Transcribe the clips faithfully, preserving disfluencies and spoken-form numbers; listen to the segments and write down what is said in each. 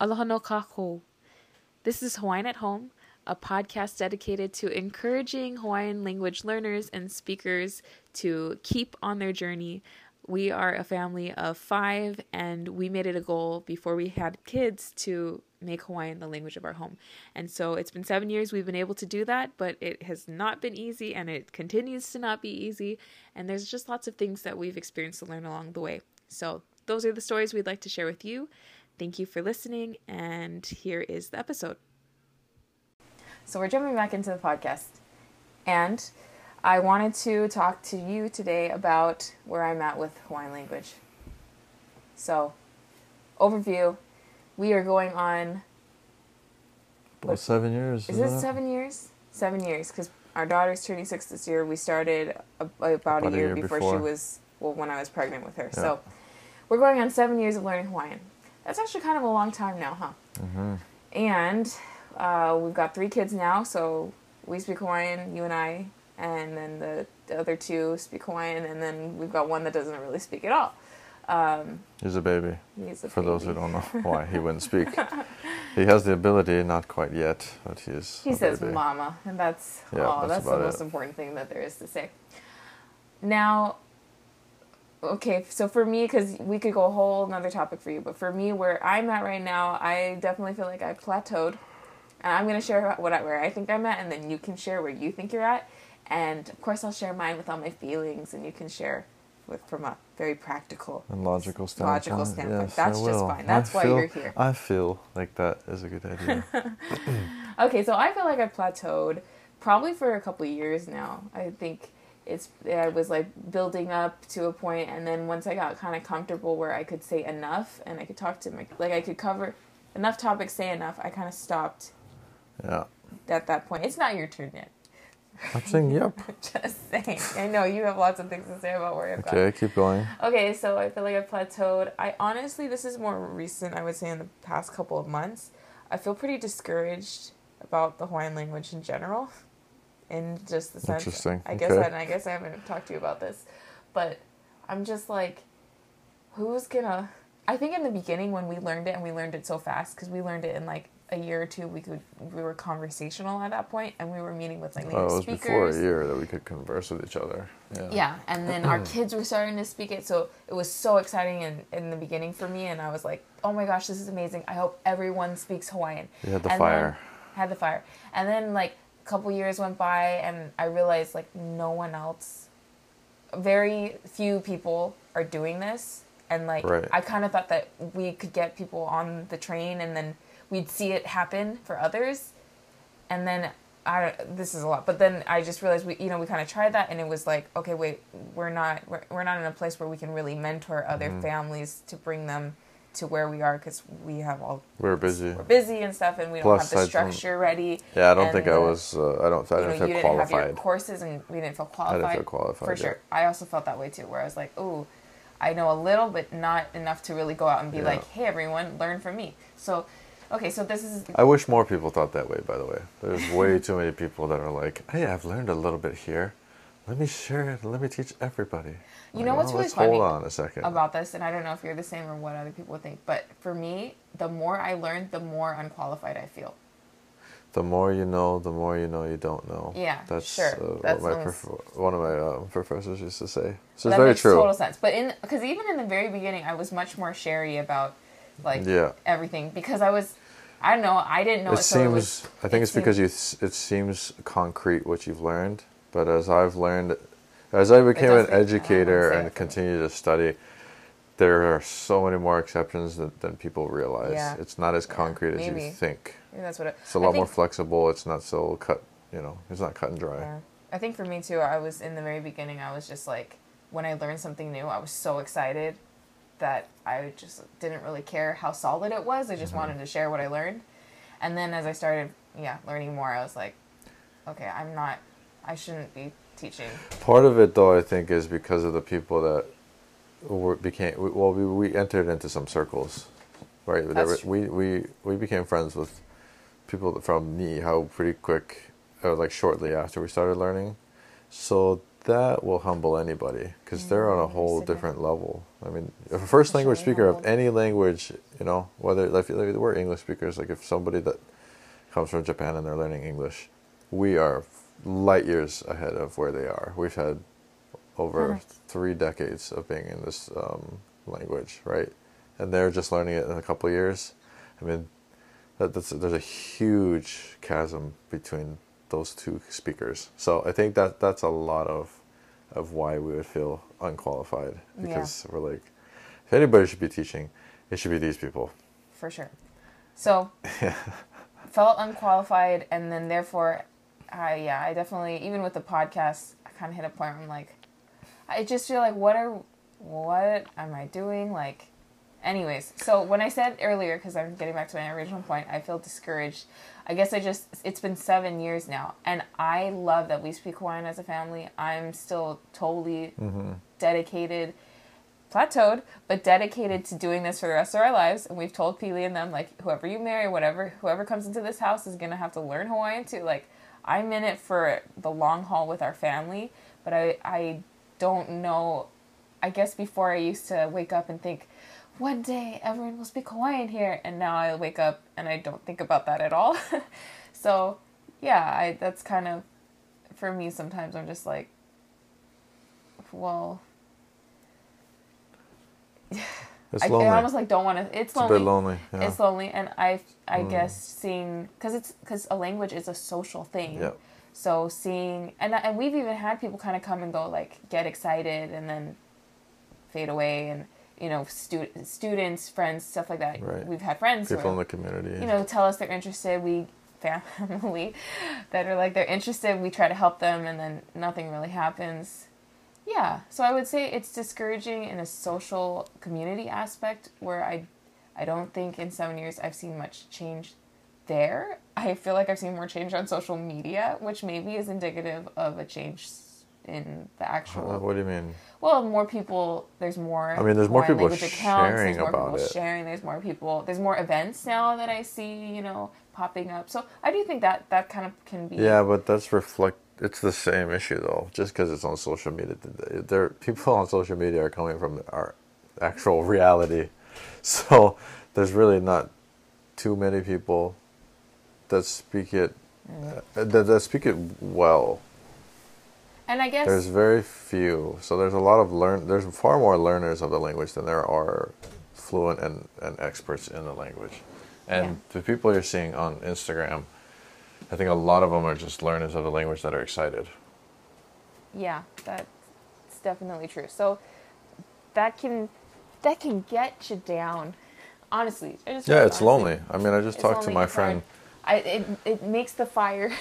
Aloha no kako. This is Hawaiian at Home, a podcast dedicated to encouraging Hawaiian language learners and speakers to keep on their journey. We are a family of five, and we made it a goal before we had kids to make Hawaiian the language of our home. And so it's been seven years we've been able to do that, but it has not been easy, and it continues to not be easy. And there's just lots of things that we've experienced to learn along the way. So those are the stories we'd like to share with you. Thank you for listening, and here is the episode. So we're jumping back into the podcast, and I wanted to talk to you today about where I'm at with Hawaiian language. So, overview, we are going on... Well, seven years. Is it seven years? Seven years, because our daughter's turning six this year. We started a, about, about a year, year before, before she was, well, when I was pregnant with her. Yeah. So, we're going on seven years of learning Hawaiian. That's actually kind of a long time now, huh? Mm-hmm. And uh, we've got three kids now, so we speak Hawaiian, you and I, and then the, the other two speak Hawaiian, and then we've got one that doesn't really speak at all. Um, he's a baby. He's a For baby. Those who don't know why he wouldn't speak. He has the ability, not quite yet, but he is He a says baby. mama, and that's, yeah, oh, that's, that's the most it. important thing that there is to say. Now, okay, so for me, because we could go a whole another topic for you, but for me, where I'm at right now, I definitely feel like I've plateaued. And I'm going to share what I, where I think I'm at, and then you can share where you think you're at. And, of course, I'll share mine with all my feelings, and you can share with from a very practical and logical standpoint. Logical standpoint. Yes, That's I just will. fine. That's I why feel, you're here. I feel like that is a good idea. Okay, so I feel like I've plateaued probably for a couple of years now. I think it's I was like building up to a point, and then once I got kind of comfortable where I could say enough and I could talk to my, like I could cover enough topics, say enough, I kind of stopped. Yeah. At that point, it's not your turn yet. I'm saying yep. Just saying. I know you have lots of things to say about where I've Okay, gone. keep going. Okay, so I feel like I've plateaued. I honestly, this is more recent, I would say in the past couple of months. I feel pretty discouraged about the Hawaiian language in general. In just the sense, Interesting. I guess, okay. I, and I guess I haven't talked to you about this, but I'm just like, who's gonna, I think in the beginning when we learned it, and we learned it so fast, because we learned it in like a year or two, we could, we were conversational at that point, and we were meeting with like native oh, it was speakers. before a year that we could converse with each other. Yeah, yeah and then our kids were starting to speak it, so it was so exciting in, in the beginning for me, and I was like, oh my gosh, this is amazing. I hope everyone speaks Hawaiian. You had the and fire. Then, had the fire. And then like a couple years went by, and I realized like no one else, very few people are doing this, and like right. I kind of thought that we could get people on the train, and then we'd see it happen for others, and then I this is a lot, but then I just realized we you know we kind of tried that, and it was like, okay, wait, we're not we're, we're not in a place where we can really mentor other mm-hmm. families to bring them to where we are, because we have all we're busy we're busy and stuff, and we Plus, don't have the structure ready. Yeah, I don't and think the, I was. Uh, I don't. I didn't know, feel you qualified. didn't have your courses, and we didn't feel qualified. I didn't feel qualified for yeah. sure. I also felt that way too, where I was like, "Ooh, I know a little, but not enough to really go out and be yeah. like, hey, everyone, learn from me." So, okay, so this is. I wish more people thought that way. By the way, there's way too many people that are like, "Hey, I've learned a little bit here. Let me share it. Let me teach everybody." You like, know what's oh, really let's funny hold on a second. about this, and I don't know if you're the same or what other people would think, but for me, the more I learn, the more unqualified I feel. The more you know, the more you know you don't know. Yeah, that's sure. Uh, that's what my prof- one of my uh, professors used to say. So that it's very makes true. Total sense. But in because even in the very beginning, I was much more sherry about like yeah. everything, because I was, I don't know, I didn't know. It, it, seems. So it was, I think it it's because you. It seems concrete what you've learned, but as I've learned, as I became an educator and continued to study, there are so many more exceptions than, than people realize. Yeah. It's not as yeah, concrete maybe. as you think. Maybe that's what it, it's a lot more flexible. It's not so cut, you know, it's not cut and dry. Yeah. I think for me too, I was in the very beginning, I was just like, when I learned something new, I was so excited that I just didn't really care how solid it was. I just mm-hmm. wanted to share what I learned. And then as I started, yeah, learning more, I was like, okay, I'm not, I shouldn't be teaching. Part of it, though, I think, is because of the people that were, became, well, we, we entered into some circles, right? That's were, we, we, we became friends with people from Niihau pretty quick, or like shortly after we started learning. So that will humble anybody because mm, they're on a whole different level. I mean, if a first language speaker humbled. of any language, you know, whether like, we're English speakers, like if somebody that comes from Japan and they're learning English, we are light years ahead of where they are. We've had over mm. three decades of being in this um, language, right? And they're just learning it in a couple of years. I mean, that, that's, there's a huge chasm between those two speakers. So I think that that's a lot of of why we would feel unqualified because yeah. we're like, if anybody should be teaching, it should be these people. For sure. So yeah. felt unqualified, and then therefore, I yeah, I definitely, even with the podcast, I kind of hit a point where I'm like, I just feel like, what are, what am I doing? Like, anyways, so when I said earlier, because I'm getting back to my original point, I feel discouraged. I guess I just, it's been seven years now, and I love that we speak Hawaiian as a family. I'm still totally mm-hmm. dedicated, plateaued, but dedicated to doing this for the rest of our lives. And we've told Pili and them, like, whoever you marry, whatever, whoever comes into this house is going to have to learn Hawaiian too. Like, I'm in it for the long haul with our family, but I, I don't know. I guess before I used to wake up and think, one day everyone will speak Hawaiian here, and now I wake up and I don't think about that at all. So yeah, I that's kind of, for me sometimes I'm just like, well, it's I, lonely. I almost like don't want to, it's lonely. It's a bit lonely. Yeah. It's lonely, and I I mm. guess seeing, because it's because a language is a social thing. Yep. So seeing, and and we've even had people kind of come and go, like get excited and then fade away, and you know, stu- students, friends, stuff like that. Right. We've had friends people who in the community, you know, tell us they're interested. We family that are like they're interested. We try to help them, and then nothing really happens. Yeah, so I would say it's discouraging in a social community aspect where I, I don't think in seven years I've seen much change there. I feel like I've seen more change on social media, which maybe is indicative of a change in the actual... Uh, what do you mean? Well, more people, there's more... I mean, there's more people sharing accounts, there's more about people it. sharing, there's more people... There's more events now that I see, you know, popping up. So I do think that that kind of can be... Yeah, but that's reflect... It's the same issue, though. Just because it's on social media. There, people on social media are coming from our actual reality. So there's really not too many people that speak it, mm. uh, that, that speak it well. And I guess there's very few. So there's a lot of learn. There's far more learners of the language than there are fluent and, and experts in the language. And yeah. the people you're seeing on Instagram, I think a lot of them are just learners of the language that are excited. Yeah, that's definitely true. So that can that can get you down. Honestly, I just yeah, it's honestly, lonely. I mean, I just talked to my friend. I it it makes the fire.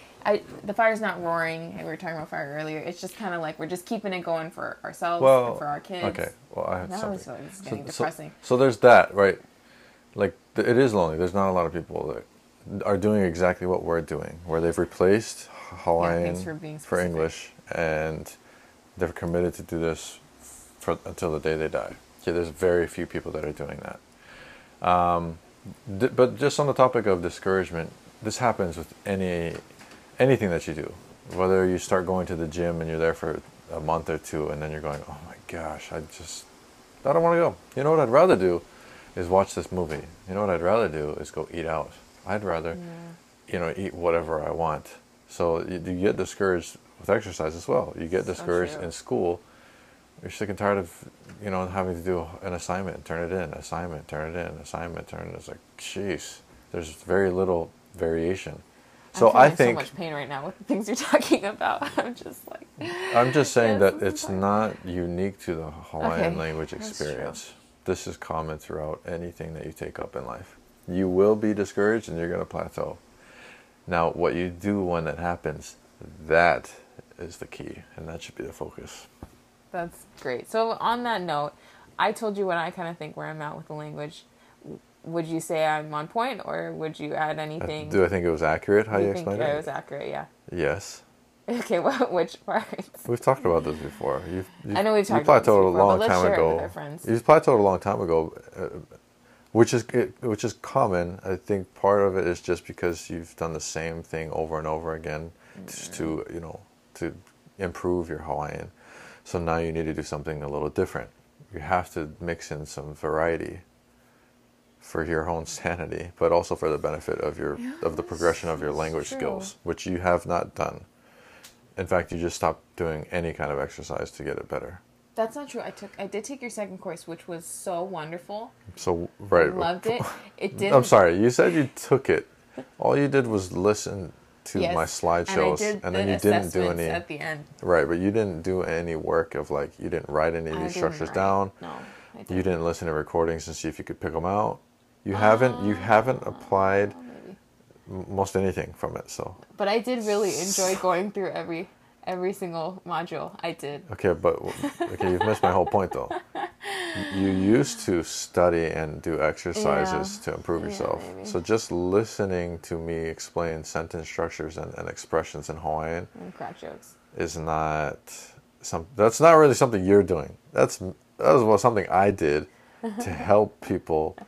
I the fire's not roaring. We were talking about fire earlier. It's just kind of like we're just keeping it going for ourselves well, and for our kids. Okay. Well, I have now something. So it's getting so, depressing. So, so there's that, right? Like it is lonely. There's not a lot of people that are doing exactly what we're doing, where they've replaced Hawaiian yeah, for, for English, and they're committed to do this for until the day they die. Okay, there's very few people that are doing that. Um, d- but just on the topic of discouragement, this happens with any anything that you do. Whether you start going to the gym and you're there for a month or two, and then you're going, oh my gosh, I just, I don't want to go. You know what I'd rather do is watch this movie. You know what I'd rather do is go eat out. I'd rather, yeah. you know, eat whatever I want. So you, you get discouraged with exercise as well. You get discouraged so in school. You're sick and tired of, you know, having to do an assignment, turn it in, assignment, turn it in, assignment, turn it in. It's like, jeez, there's very little variation. So I I think so much pain right now with the things you're talking about. I'm just like. I'm just saying yes, that it's fine. not unique to the Hawaiian okay. language experience. This is common throughout anything that you take up in life. You will be discouraged and you're going to plateau. Now, what you do when that happens, that is the key, and that should be the focus. That's great. So on that note, I told you what I kind of think where I'm at with the language. Would you say I'm on point, or would you add anything? Do I think it was accurate how you, you explained think it? It was accurate, yeah. Yes. Okay, well, which parts? We've talked about this before. You've, you've, I know we've talked you plateaued about this before, a long but let's time share ago. it with our friends. You've plateaued a long time ago, uh, which is which is common. I think part of it is just because you've done the same thing over and over again, mm-hmm. just to you know to improve your Hawaiian. So now you need to do something a little different. You have to mix in some variety for your own sanity, but also for the benefit of your yeah, of the progression of your language true. skills, which you have not done. In fact, you just stopped doing any kind of exercise to get it better. That's not true. I took I did take your second course, which was so wonderful. So right, I loved it. It did. I'm sorry. You said you took it. All you did was listen to yes, my slideshows, and, and then you didn't do any at the end. Right, but you didn't do any work of like you didn't write any of these structures write. down. No, I didn't. You didn't listen to recordings and see if you could pick them out. You haven't you haven't applied oh, most anything from it. So. But I did really enjoy going through every every single module. I did. Okay, but okay, you've missed my whole point though. You used to study and do exercises yeah. to improve yourself. Yeah, so just listening to me explain sentence structures and, and expressions in Hawaiian and crack jokes is not some. That's not really something you're doing. That's that was well, something I did to help people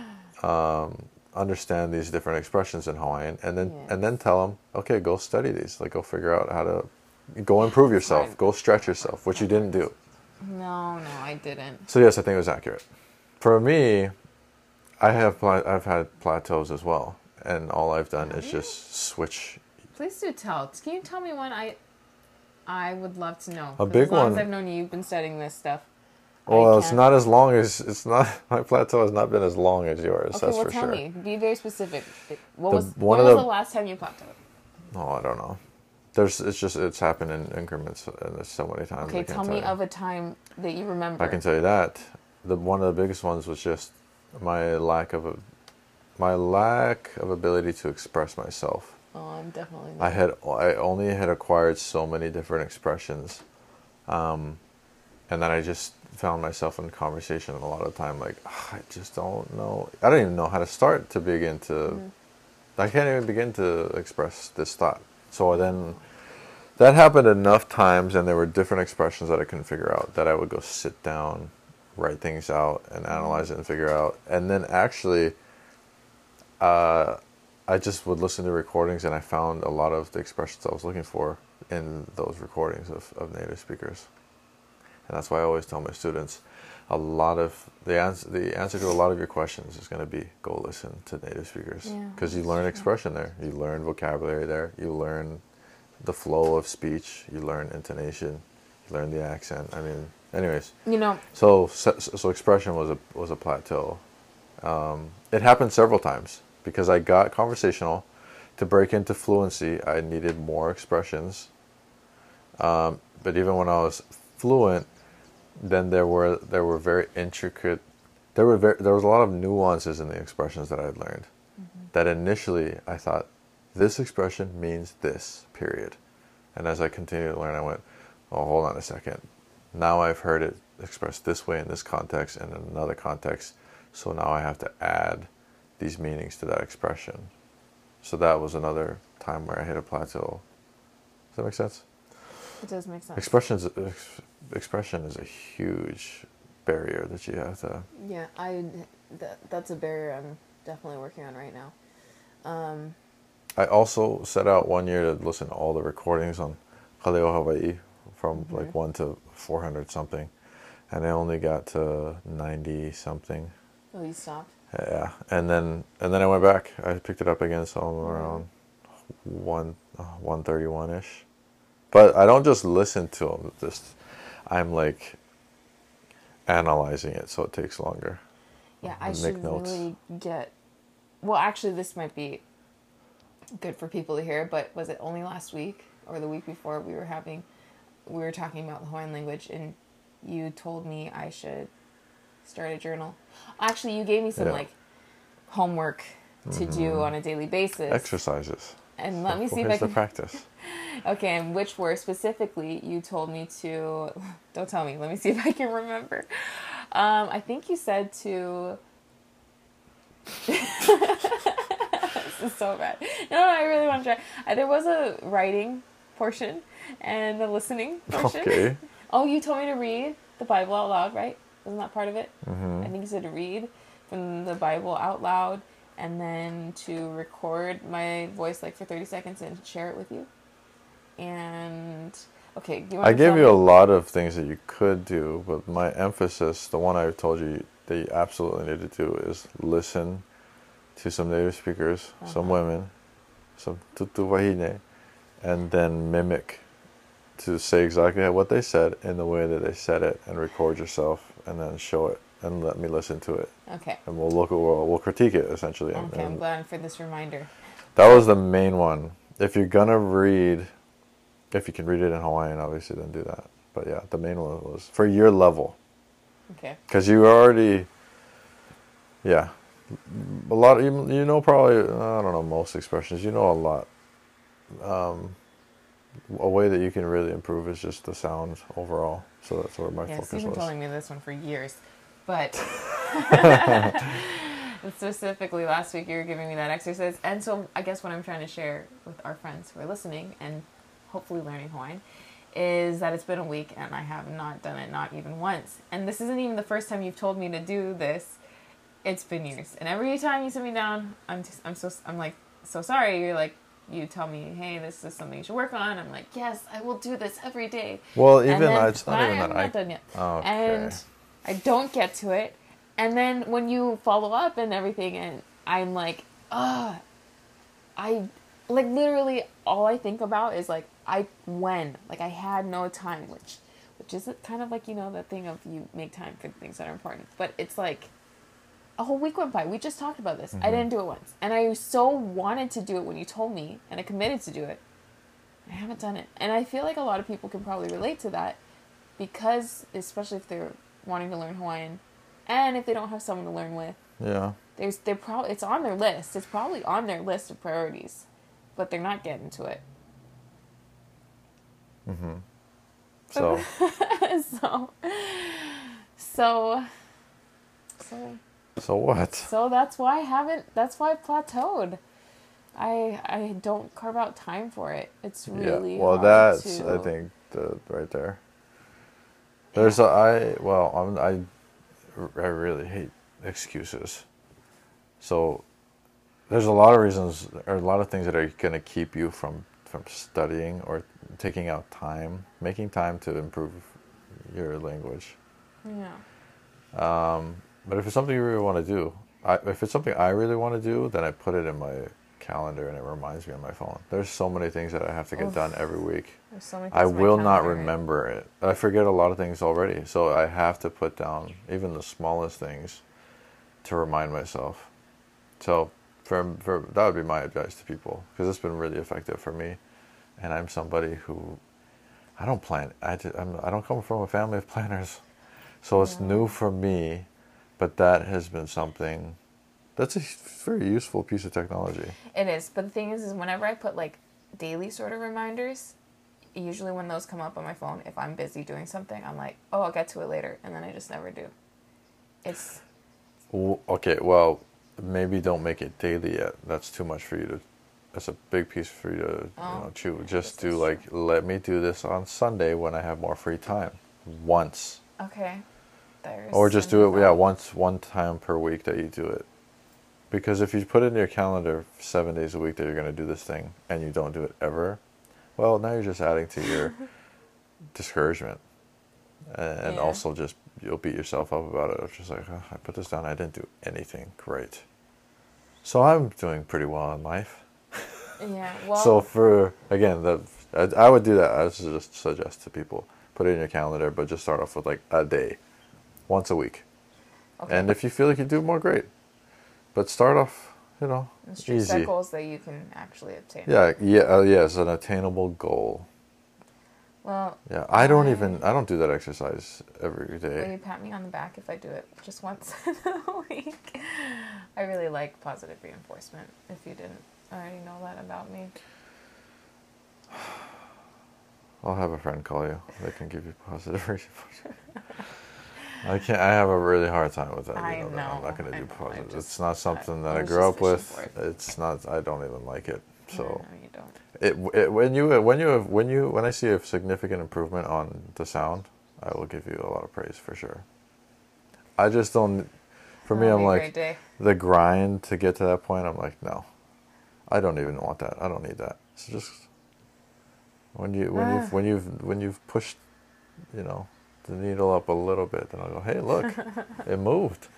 um, understand these different expressions in Hawaiian, and then yes. and then tell them, okay, go study these. Like go figure out how to go improve yourself. Right. Go stretch yourself, which you didn't do. No, no, I didn't. So yes, I think it was accurate. For me, I have pla- I've had plateaus as well, and all I've done is just switch. Please do tell. Can you tell me one? I I would love to know. A big as long one. As I've known you, you've been studying this stuff. Well, it's not as long as it's not. My plateau has not been as long as yours. Okay, that's well, for tell sure. me. Be very specific. What The- was one when of was the- the last time you plateaued? Oh, I don't know. There's it's just it's happened in increments, and there's so many times. Okay, I can't tell me you. of a time that you remember. I can tell you that the one of the biggest ones was just my lack of a, my lack of ability to express myself. Oh, I'm definitely. I had I only had acquired so many different expressions, um, and then I just found myself in conversation a lot of the time like oh, I just don't know. I don't even know how to start to begin to. Mm-hmm. I can't even begin to express this thought. So then. That happened enough times, and there were different expressions that I couldn't figure out, that I would go sit down, write things out, and analyze it and figure out. And then actually, uh, I just would listen to recordings, and I found a lot of the expressions I was looking for in those recordings of, of native speakers. And that's why I always tell my students, a lot of the answer, the answer to a lot of your questions is going to be go listen to native speakers. Because yeah, you learn true. expression there. You learn vocabulary there. You learn the flow of speech, you learn intonation, you learn the accent. I mean, anyways. You know. So, so, so expression was a was a plateau. Um, it happened several times because I got conversational. To break into fluency, I needed more expressions. Um, but even when I was fluent, then there were there were very intricate. There were very, there was a lot of nuances in the expressions that I had learned. Mm-hmm. That initially I thought, this expression means this, period. And as I continued to learn, I went, oh, hold on a second. Now I've heard it expressed this way in this context and in another context, so now I have to add these meanings to that expression. So that was another time where I hit a plateau. Does that make sense? It does make sense. Expressions, ex- expression is a huge barrier that you have to... Yeah, I, that, that's a barrier I'm definitely working on right now. Um... I also set out one year to listen to all the recordings on Kaleo Hawaii from mm-hmm. like one to four hundred something, and I only got to ninety something. Oh, you stopped? Yeah, and then and then I went back. I picked it up again, so I'm around one uh, one thirty one ish. But I don't just listen to them. Just I'm like analyzing it, so it takes longer. Yeah, I should notes. really get. Well, actually, this might be good for people to hear, but was it only last week or the week before we were having we were talking about the Hawaiian language, and you told me I should start a journal. Actually, you gave me some yeah. like homework to mm-hmm. do on a daily basis, exercises, and let me well, see if I can the practice. Okay, and which were specifically you told me to don't tell me let me see if I can remember. um I think you said to This is so bad. No, no, I really want to try. Uh, there was a writing portion and the listening portion. Okay. Oh, you told me to read the Bible out loud, right? Wasn't that part of it? Mm-hmm. I think you said to read from the Bible out loud and then to record my voice like for thirty seconds and share it with you. And Okay, do you I want to gave tell you me? a lot of things that you could do, but my emphasis, the one I told you that you absolutely need to do, is listen to some native speakers, Uh-huh. some women, some tutu wahine, and then mimic to say exactly what they said in the way that they said it, and record yourself, and then show it, and let me listen to it. Okay. And we'll look at we'll, we'll critique it essentially. Okay, and, I'm and glad for this reminder. that was the main one. If you're gonna read, if you can read it in Hawaiian, obviously, then do that. But yeah, the main one was for your level. Okay. Because you already, yeah, a lot. You, you know, probably I don't know most expressions. You know a lot. Um, a way that you can really improve is just the sound overall. So that's where my Yes, focus you've been was. telling me this one for years, but specifically last week you were giving me that exercise, and so I guess what I'm trying to share with our friends who are listening and hopefully learning Hawaiian is that it's been a week and I have not done it, not even once. And this isn't even the first time you've told me to do this. It's been years, and every time you sit me down, I'm just, I'm so I'm like so sorry. You're like. You tell me, hey, this is something you should work on. I'm like, yes, I will do this every day. Well, And even then, I, it's not even I'm that not I. done yet. Okay. And I don't get to it. And then when you follow up and everything, and I'm like, ah, I, like literally all I think about is like, I, when, like I had no time, which, which is kind of like, you know, that thing of you make time for things that are important. But it's like, a whole week went by. We just talked about this. Mm-hmm. I didn't do it once. And I so wanted to do it when you told me, and I committed to do it. I haven't done it. And I feel like a lot of people can probably relate to that because, especially if they're wanting to learn Hawaiian, and if they don't have someone to learn with. Yeah. There's, they're probably, it's on their list. It's probably on their list of priorities, but they're not getting to it. Mm-hmm. So. so. So. So. So what? So that's why I haven't, that's why I plateaued. I I don't carve out time for it. It's really yeah. Well, hard that's, to... I think, the right there. There's yeah. a, I, well, I'm, I, I really hate excuses. So there's a lot of reasons, or a lot of things that are going to keep you from, from studying or taking out time, making time to improve your language. Yeah. Um, But if it's something you really want to do, I, if it's something I really want to do, then I put it in my calendar and it reminds me on my phone. There's so many things that I have to get Oof. done every week. There's so many I will not calendar, remember right? it. I forget a lot of things already. So I have to put down even the smallest things to remind myself. So for, for that would be my advice to people, because it's been really effective for me. And I'm somebody who, I don't plan. I, just, I'm, I don't come from a family of planners. So it's yeah. new for me. But that has been something, that's a very useful piece of technology. It is. But the thing is, is whenever I put like daily sort of reminders, usually when those come up on my phone, if I'm busy doing something, I'm like, oh, I'll get to it later. And then I just never do. It's... Okay, well, maybe don't make it daily yet. That's too much for you to, that's a big piece for you to oh, you know, chew. Just do like, true. Let me do this on Sunday when I have more free time. Once. Okay. There's or just do it, yeah, once, one time per week that you do it. Because if you put it in your calendar seven days a week that you're going to do this thing and you don't do it ever, well, now you're just adding to your discouragement. And yeah. also just, you'll beat yourself up about it. It's just like, oh, I put this down, I didn't do anything. Great. So I'm doing pretty well in life. Yeah, well. So for, again, the, I, I would do that. I would just suggest to people, put it in your calendar, but just start off with like a day. Once a week. Okay. And if you feel like you do more, great. But start off, you know, it's easy. Set goals that you can actually obtain. Yeah, yeah, uh, yeah, it's an attainable goal. Well, yeah, I don't I, even, I don't do that exercise every day. Will you pat me on the back if I do it just once a week? I really like positive reinforcement, if you didn't already know that about me. I'll have a friend call you. They can give you positive reinforcement. I can't. I have a really hard time with that. I you know, know. That I'm not going to do know, positive. just, it's not something I, that I, I grew up with. It. It's not. I don't even like it. So. No, you don't. It, it when you when you have, when you when I see a significant improvement on the sound, I will give you a lot of praise for sure. I just don't. For me, I'm like the grind to get to that point. I'm like, no, I don't even want that. I don't need that. So just When you when you've when you've when you've pushed, you know, the needle up a little bit, then I'll go, hey, look, it moved.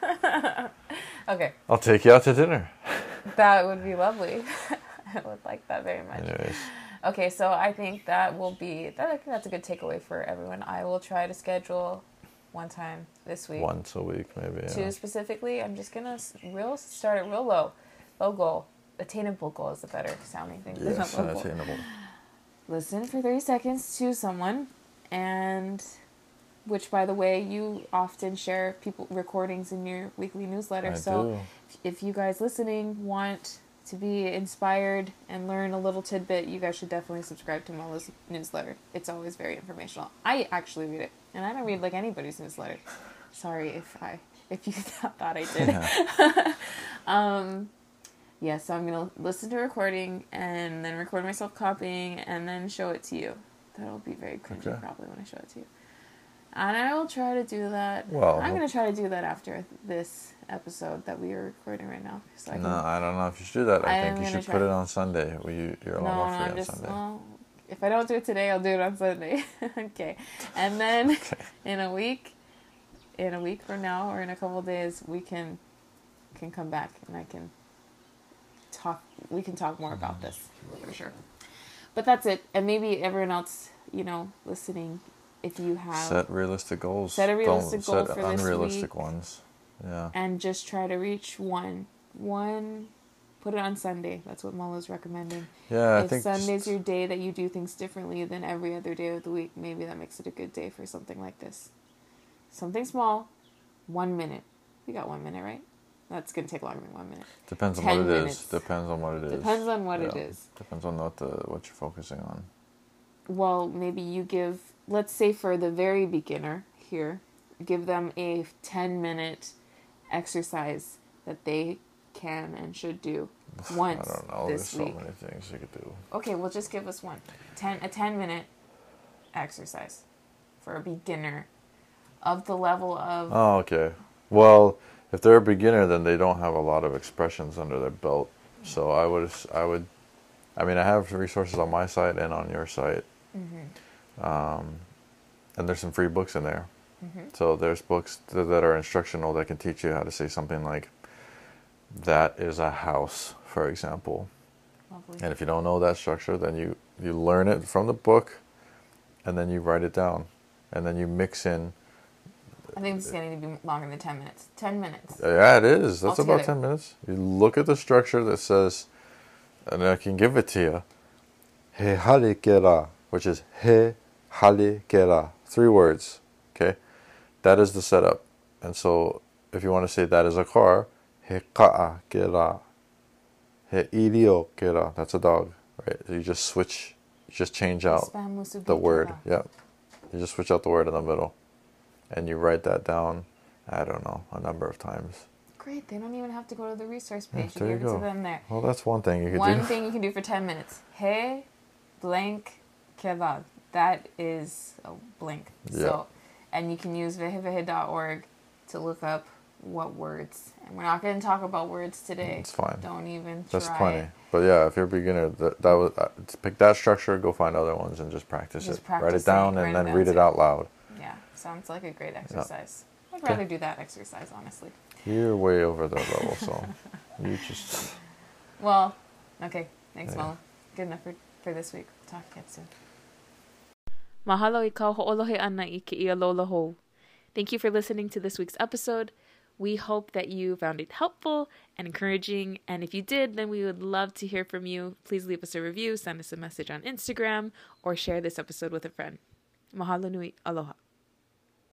Okay. I'll take you out to dinner. That would be lovely. I would like that very much. Anyways. Okay, so I think that will be, that, I think that's a good takeaway for everyone. I will try to schedule one time this week. Once a week, maybe. Two Yeah. specifically. I'm just going to real start it real low. Low goal. Attainable goal is the better sounding thing. Yes, Low goal. unattainable. Listen for thirty seconds to someone, and which, by the way, you often share people recordings in your weekly newsletter. I so do. if you guys listening want to be inspired and learn a little tidbit, you guys should definitely subscribe to Mola's newsletter. It's always very informational. I actually read it, and I don't read like anybody's newsletter. Sorry if I if you thought I did. Yeah. um, yeah, so I'm gonna listen to a recording and then record myself copying and then show it to you. That'll be very cringy Okay. probably when I show it to you. And I will try to do that. Well, I'm gonna try to do that after this episode that we are recording right now. So I can, no, I don't know if you should do that. I, I think am you gonna should try. put it on Sunday. Well, you, you're a no, lot more no, free I'm on just Sunday. well, if I don't do it today, I'll do it on Sunday. Okay, and then Okay. in a week, in a week from now or in a couple of days, we can can come back and I can talk. We can talk more about this for sure. But that's it, and maybe everyone else, you know, listening, if you have Set realistic goals. Set a realistic Don't goal set for this unrealistic week. ones. Yeah. and just try to reach one, one. Put it on Sunday. That's what Mola's recommending. Yeah, I if think Sunday's just, your day that you do things differently than every other day of the week, maybe that makes it a good day for something like this. Something small, one minute. We got one minute, right? That's going to take longer than one minute. depends on ten what it minutes. is. Depends on what it is. Depends on what it Yeah. is. Depends on what the what you're focusing on. Well, maybe you give, let's say for the very beginner here, give them a ten minute exercise that they can and should do once I don't know. this There's week. so many things you could do. Okay, well, just give us one. Ten, a ten minute exercise for a beginner of the level of... Oh, okay. Well, if they're a beginner, then they don't have a lot of expressions under their belt. So I would, I would, I mean, I have resources on my site and on your site. Mm-hmm. Um, and there's some free books in there. Mm-hmm. So there's books th- that are instructional that can teach you how to say something like, that is a house, for example. Lovely. And if you don't know that structure, then you, you learn it from the book, and then you write it down. And then you mix in. I think this is going to be longer than ten minutes. ten minutes. Yeah, it is. That's about Altogether. ten minutes. You look at the structure that says, and I can give it to you, he halikera, which is he halikera. Three words, okay? That is the setup. And so if you want to say that is a car, he ka'akera. He iriokera. That's a dog, right? So you just switch, you just change out the word. Yeah. You just switch out the word in the middle. And you write that down, I don't know, a number of times. Great. They don't even have to go to the resource Yeah, page. there you you give it go. to them there. Well, that's one thing you could One do. thing you can do for ten minutes. He blank kebab. That is a blank. Yeah. So, and you can use vehivehe dot org to look up what words. And we're not going to talk about words today. It's fine. Don't even try. That's plenty. But yeah, if you're a beginner, that, that was, uh, pick that structure, go find other ones, and just practice Just it. practice write it it, down, write and it then down read it too. out loud. Yeah, sounds like a great exercise. I'd Okay. rather do that exercise, honestly. You're way over that level, so you just... Well, okay. Thanks, Yeah. Mola. Good enough for, for this week. Talk again soon. Mahalo ikaw ho'olohe ana i ke ia lola hou. Thank you for listening to this week's episode. We hope that you found it helpful and encouraging. And if you did, then we would love to hear from you. Please leave us a review, send us a message on Instagram, or share this episode with a friend. Mahalo nui. Aloha.